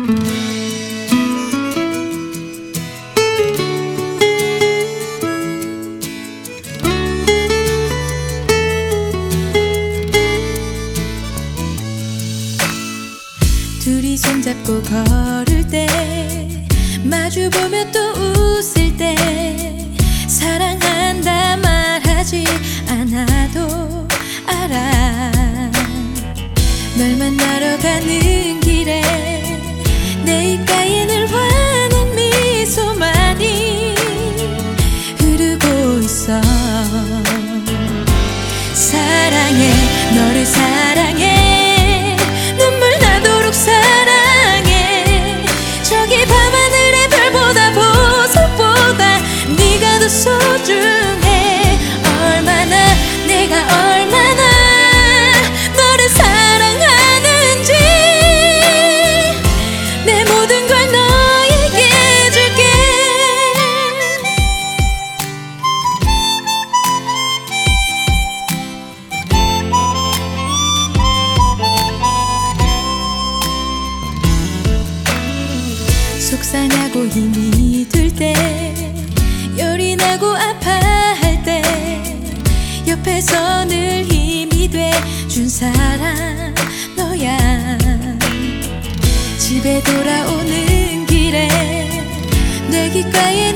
둘이 손잡고 걸을 때 마주보며 또 웃을 때 사랑한다 말하지 않아도 알아. 널 만나러 가는 길에 내 입가에 늘 환한 미소만이 흐르고 있어. 사랑해, 너를 사랑해, 눈물 나도록 사랑해. 저기 밤하늘의 별보다 보석보다 네가 더 소중해. 얼마나 내가 얼마나 너를 사랑하는지 내 모든 걸 너에게 줄게. 속상하고 힘이 들 때, 열이 나고 아파할 때 옆에서 늘 힘이 돼준 사람 너야. 집에 돌아오는 길에 내 귓가에